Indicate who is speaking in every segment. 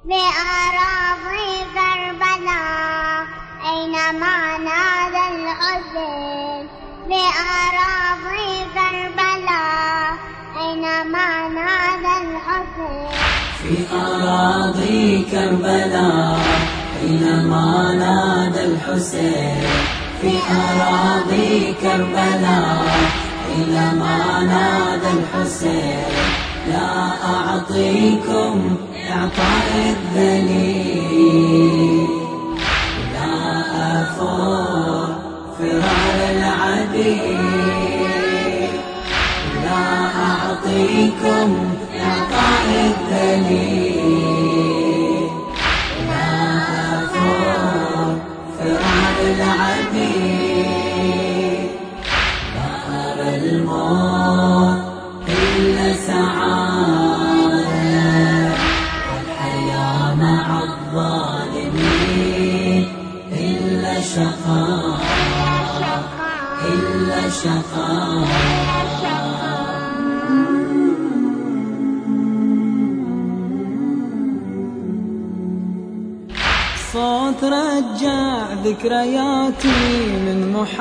Speaker 1: بأراضي كربلاء أينما نادى الحسين. بأراضي كربلاء أينما نادى الحسين.
Speaker 2: في أراضي كربلاء أينما نادى الحسين. في أراضي كربلاء أينما نادى الحسين. لا أعطيكم إعطاء الذليل، لا أفور فرار العديل. لا أعطيكم إعطاء الذليل، لا أفور فرار العديل. لا أرى الموت إلا سعادة، والحياة مع الظالمين إلا شقاء، إلا شقاء. صوت رجع ذكرياتي من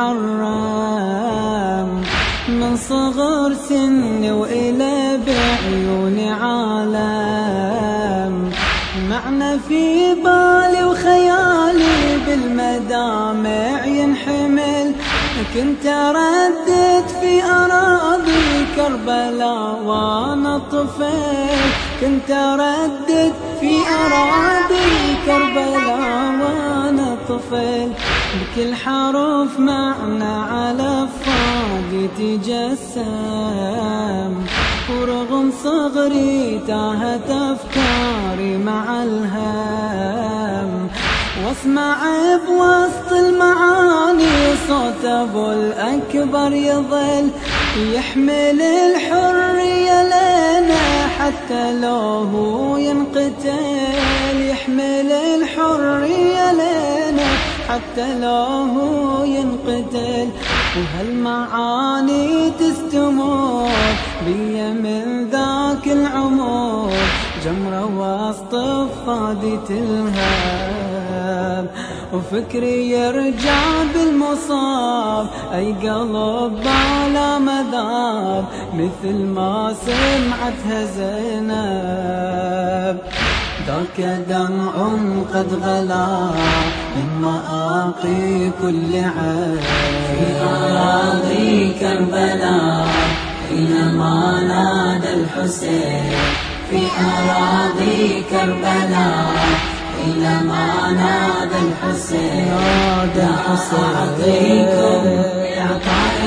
Speaker 2: محرم، من صغر سني وإلى بعيوني عالم. معنى في بالي وخيالي بالمدامع ينحمل. كنت أردد في أراضي كربلاء وأنا طفل. كنت أردد في أراضي كربلاء وأنا طفل. بكل حرف معنى على فاضي تجسم، ورغم صغري تاهت أفكاري مع الهم. واسمع بوسط المعاني صوت أبو الأكبر يظل يحمل الحرية لنا حتى لو هو ينقتل. يحمل الحرية لنا حتى لو هو ينقتل. وهالمعاني تستمر بي من ذاك العمر، جمرة وسط فادي تلهب. وفكري يرجع بالمصاب، أي قلب على مذاب مثل ما سمعتها زينب. ذاك دمع قد غلا من مآقي كل عين. في أراضي كربلاء حينما نادى الحسين. في أراضي كربلاء حينما نادى الحسين. لا أعطيكم إعطاء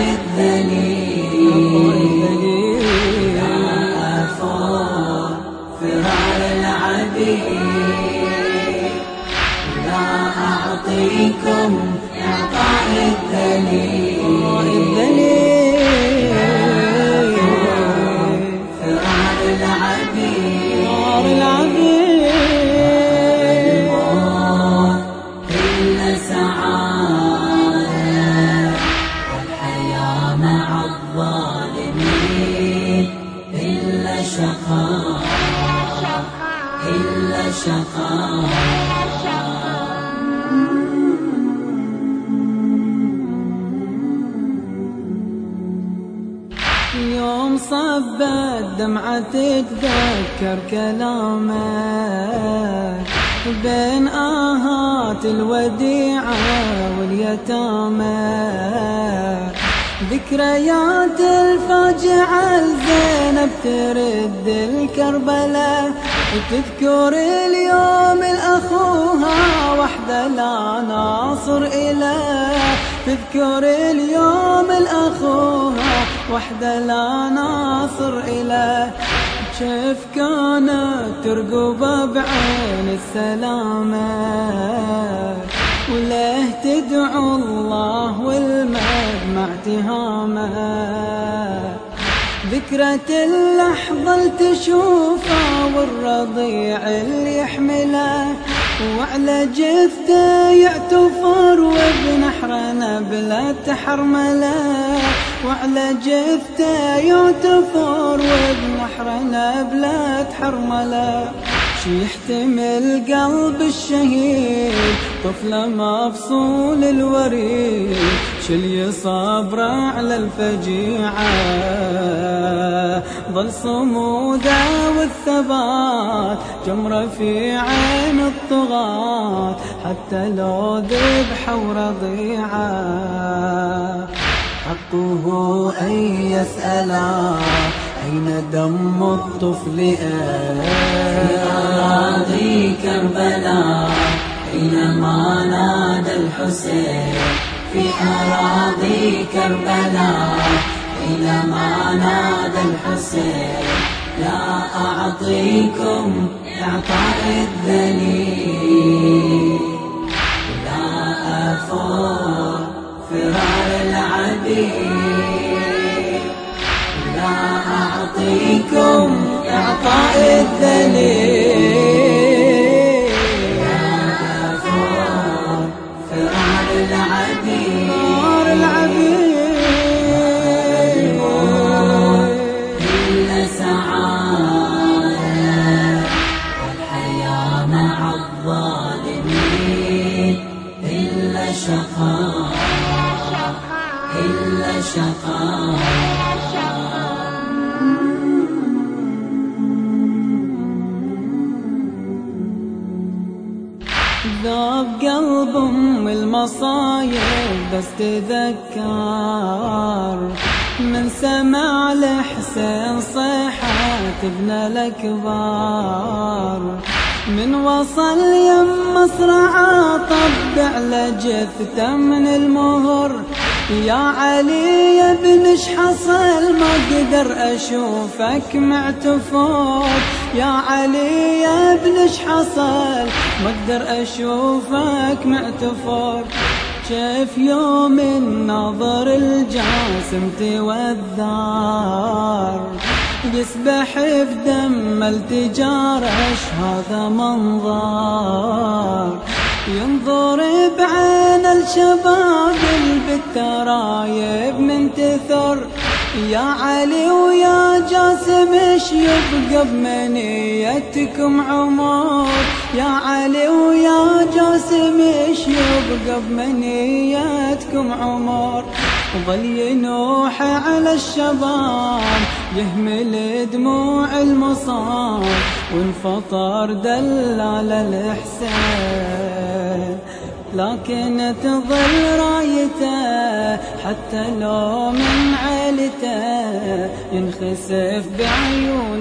Speaker 2: الذليل، لا أفور فرار العديل. لا أعطيكم إعطاء الذليل، فرار العديل. الموت إلا سعادة، والحياة مع الظالمين إلا شقاء، إلا شقاء. يوم صبت دمعة تتذكر كلامك بين آهات الوديعة واليتامى. ذكريات الفاجعة لزينب ترد الكربلاء، وتذكر اليوم الأخوها وحدة لا ناصر إله. تذكر اليوم الأخوها وحدة لا ناصر إله. كيف كانت ترقب بعين السلامة، وله تدعو الله والمدمع تهامه. ذكرة اللحظة اللي تشوفها والرضيع اللي يحمله، وعلى جثته يعتفر وبنحره نبلة تحرمله. وعلى جثته يعتفر وبنحره نبلة تحرمله. شي يحتمل قلب الشهيد طفلة مفصول الوريد شل صبره على الفجيعة ظل صموده والثبات جمرة في عين الطغاة حتى لو ذبحه ورضيعه حقه أن يسألا أين دم الطفل في أراضي كربلاء حينما نادى الحسين في أراضي كربلاء حينما نادى الحسين لا أعطيكم إعطاء الذليل لا أفور فرار العبيد لا أعطيكم إعطاء الذليل لا أفور فرار العبيد إلا سعادة والحياة مع الظالمين إلا شقاء إلا شقاء ذاب قلب أم المصايب بس تذكر من سمع لحسين صيحة ابن الأكبر من وصل يم مصرعه طبع لجثته من المهر يا علي يا ابن اش حصل ما اقدر اشوفك معتفور يا علي يا ابن اش حصل ما اقدر اشوفك معتفور كيف يوم النظر الجاسم توذار يسبح في دم التجار اش هذا منظر ينظر بعين الشباب بالترايب من تثر يا علي ويا جاسم اش يبقى بمنيتكم عمر يا علي ويا جاسم اش يبقى بمنيتكم عمر ظل ينوح على الشباب يهمل دموع المصاب والفطر دلال الإحسان لكن تظل رايته حتى لو من عيلته ينخسف بعيون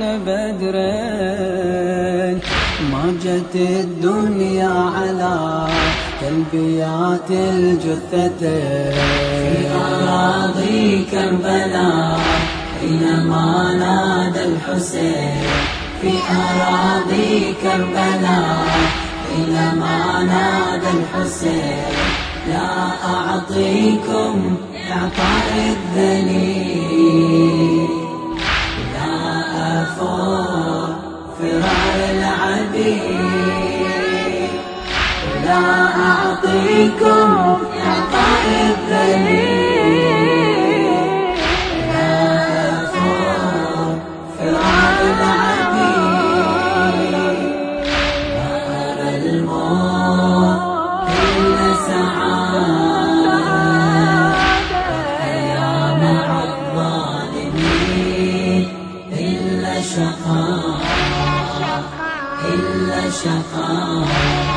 Speaker 2: بدرين ما جت الدنيا على تلبيات الجثتين في أراضي كربلاء حينما نادى الحسين في أراضي كربلاء حينما نادى الحسين لا أعطيكم إعطاء الذليل لا أفور فرار العبيد لا أعطيكم إعطاء الذليل لا أفور فرار العبيد لا أرى الموت إلا سعادة والحياة مع الظالمين إلا شقاء إلا شقاء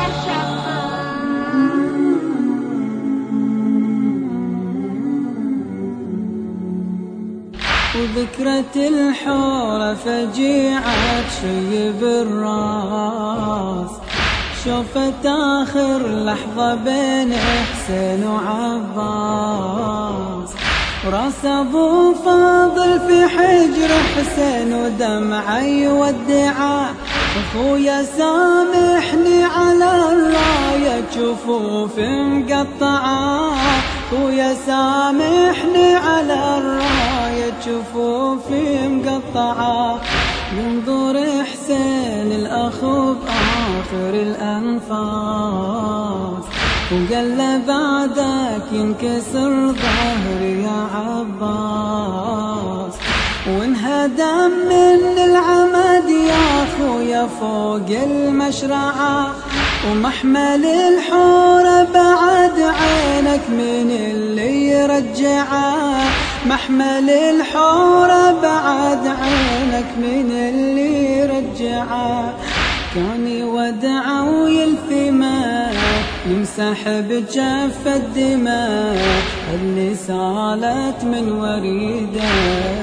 Speaker 2: وذكرة الحورة فجيعة تشيب الراس شوفت آخر لحظة بين حسين وعباس وراس أبو فاضل في حجر حسين ودمعه يودعه أخويا سامحني على الراية جفوف مقطعة أخويا سامحني على الراية جفوف مقطعة ينظر حسين الأخو بآخر الأنفاس وقال له بعدك ينكسر ظهري يا عباس وانهدم من العمد يا خويا فوق المشرعة، ومحمل الحور بعد عينك من اللي يرجعه، محمل الحور بعد عينك من اللي يرجعه. كان يودع ويلثمه يمسح بجف الدماء اللي سالت من وريده،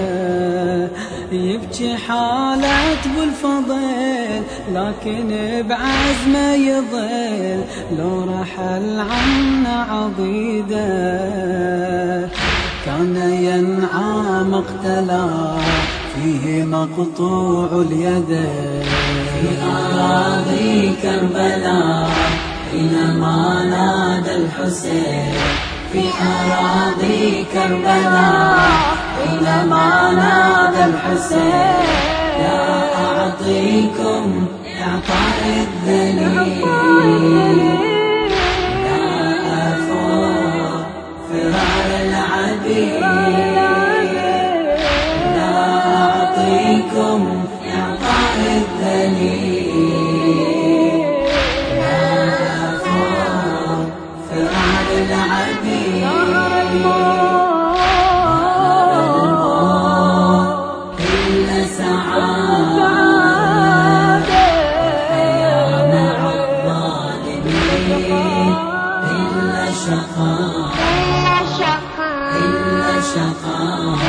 Speaker 2: يبكي حالة بالفضل لكن بعزمه يظل لو رحل عنا عضيده. كان ينعى مقتلا فيه مقطوع اليد في أراضي كربلاء حينما نادى الحسين، في أراضي كربلاء حينما نادى الحسين. يا أعطيكم إعطاء الذليل، يا أفوق فرار العبيد، لا أعطيكم إعطاء الذليل، لا أفوق فرار العبيد. إلا شقاء